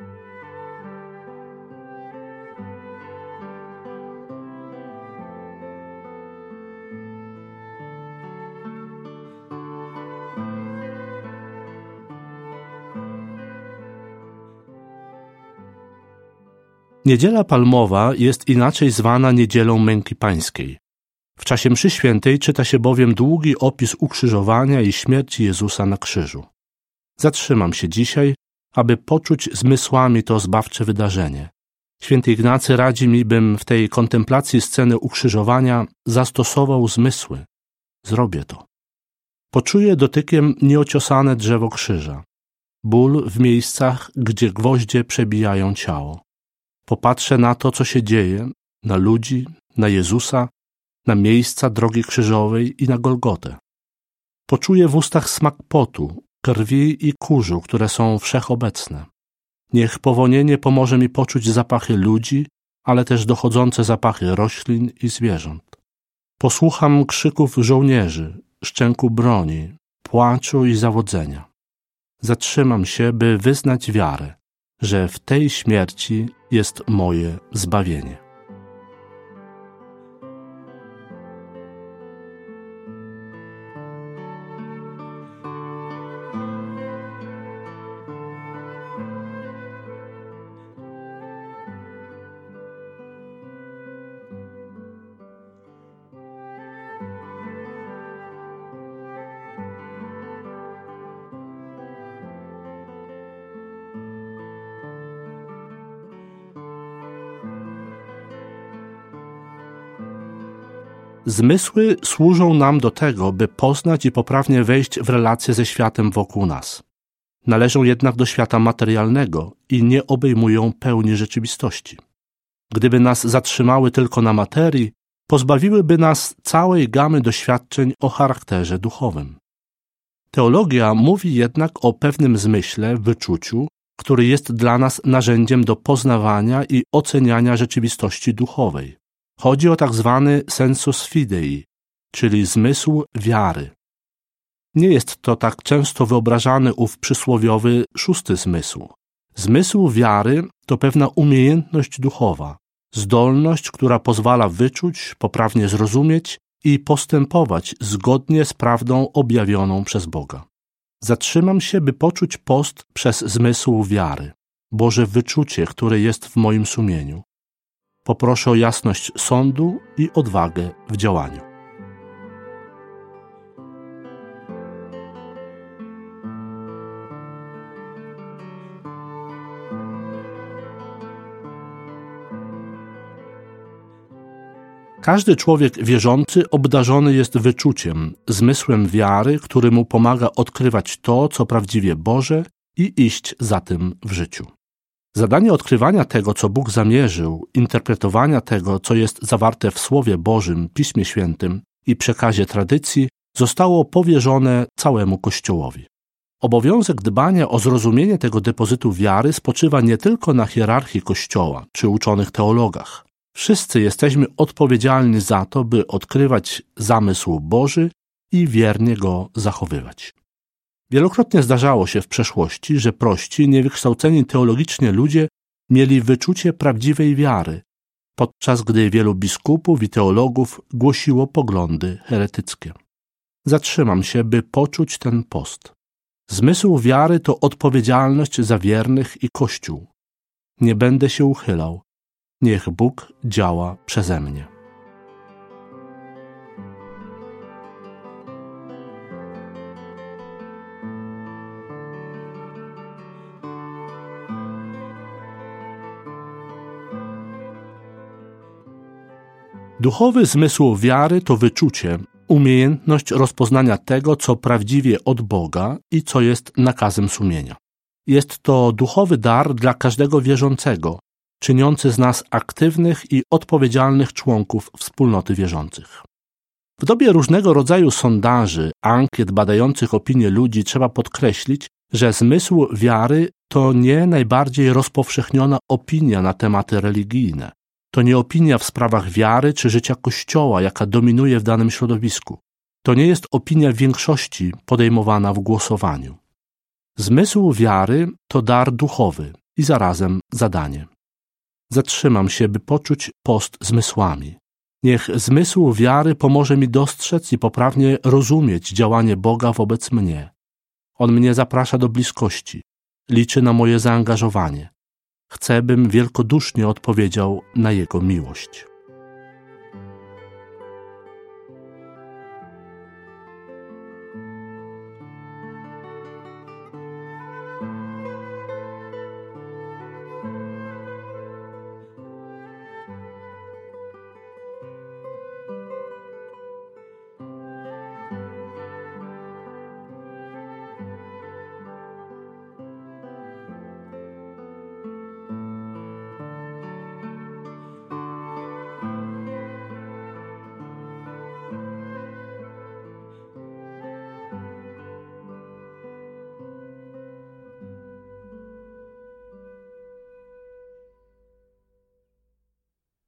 Niedziela Palmowa jest inaczej zwana Niedzielą Męki Pańskiej. W czasie mszy świętej czyta się bowiem długi opis ukrzyżowania i śmierci Jezusa na krzyżu. Zatrzymam się dzisiaj, aby poczuć zmysłami to zbawcze wydarzenie. Święty Ignacy radzi mi, bym w tej kontemplacji sceny ukrzyżowania zastosował zmysły. Zrobię to. Poczuję dotykiem nieociosane drzewo krzyża. Ból w miejscach, gdzie gwoździe przebijają ciało. Popatrzę na to, co się dzieje, na ludzi, na Jezusa, na miejsca drogi krzyżowej i na Golgotę. Poczuję w ustach smak potu, krwi i kurzu, które są wszechobecne. Niech powonienie pomoże mi poczuć zapachy ludzi, ale też dochodzące zapachy roślin i zwierząt. Posłucham krzyków żołnierzy, szczęku broni, płaczu i zawodzenia. Zatrzymam się, by wyznać wiarę, że w tej śmierci jest moje zbawienie. Zmysły służą nam do tego, by poznać i poprawnie wejść w relacje ze światem wokół nas. Należą jednak do świata materialnego i nie obejmują pełni rzeczywistości. Gdyby nas zatrzymały tylko na materii, pozbawiłyby nas całej gamy doświadczeń o charakterze duchowym. Teologia mówi jednak o pewnym zmyśle, wyczuciu, który jest dla nas narzędziem do poznawania i oceniania rzeczywistości duchowej. Chodzi o tak zwany sensus fidei, czyli zmysł wiary. Nie jest to tak często wyobrażany ów przysłowiowy szósty zmysł. Zmysł wiary to pewna umiejętność duchowa, zdolność, która pozwala wyczuć, poprawnie zrozumieć i postępować zgodnie z prawdą objawioną przez Boga. Zatrzymam się, by poczuć post przez zmysł wiary, Boże wyczucie, które jest w moim sumieniu. Poproszę o jasność sądu i odwagę w działaniu. Każdy człowiek wierzący obdarzony jest wyczuciem, zmysłem wiary, który mu pomaga odkrywać to, co prawdziwie Boże i iść za tym w życiu. Zadanie odkrywania tego, co Bóg zamierzył, interpretowania tego, co jest zawarte w Słowie Bożym, Piśmie Świętym i przekazie tradycji, zostało powierzone całemu Kościołowi. Obowiązek dbania o zrozumienie tego depozytu wiary spoczywa nie tylko na hierarchii Kościoła czy uczonych teologach. Wszyscy jesteśmy odpowiedzialni za to, by odkrywać zamysł Boży i wiernie go zachowywać. Wielokrotnie zdarzało się w przeszłości, że prości, niewykształceni teologicznie ludzie mieli wyczucie prawdziwej wiary, podczas gdy wielu biskupów i teologów głosiło poglądy heretyckie. Zatrzymam się, by poczuć ten post. Zmysł wiary to odpowiedzialność za wiernych i Kościół. Nie będę się uchylał. Niech Bóg działa przeze mnie. Duchowy zmysł wiary to wyczucie, umiejętność rozpoznania tego, co prawdziwie od Boga i co jest nakazem sumienia. Jest to duchowy dar dla każdego wierzącego, czyniący z nas aktywnych i odpowiedzialnych członków wspólnoty wierzących. W dobie różnego rodzaju sondaży, ankiet badających opinię ludzi trzeba podkreślić, że zmysł wiary to nie najbardziej rozpowszechniona opinia na tematy religijne. To nie opinia w sprawach wiary czy życia Kościoła, jaka dominuje w danym środowisku. To nie jest opinia większości podejmowana w głosowaniu. Zmysł wiary to dar duchowy, i zarazem zadanie. Zatrzymam się, by poczuć post zmysłami. Niech zmysł wiary pomoże mi dostrzec i poprawnie rozumieć działanie Boga wobec mnie. On mnie zaprasza do bliskości, liczy na moje zaangażowanie. Chcę, bym wielkodusznie odpowiedział na Jego miłość.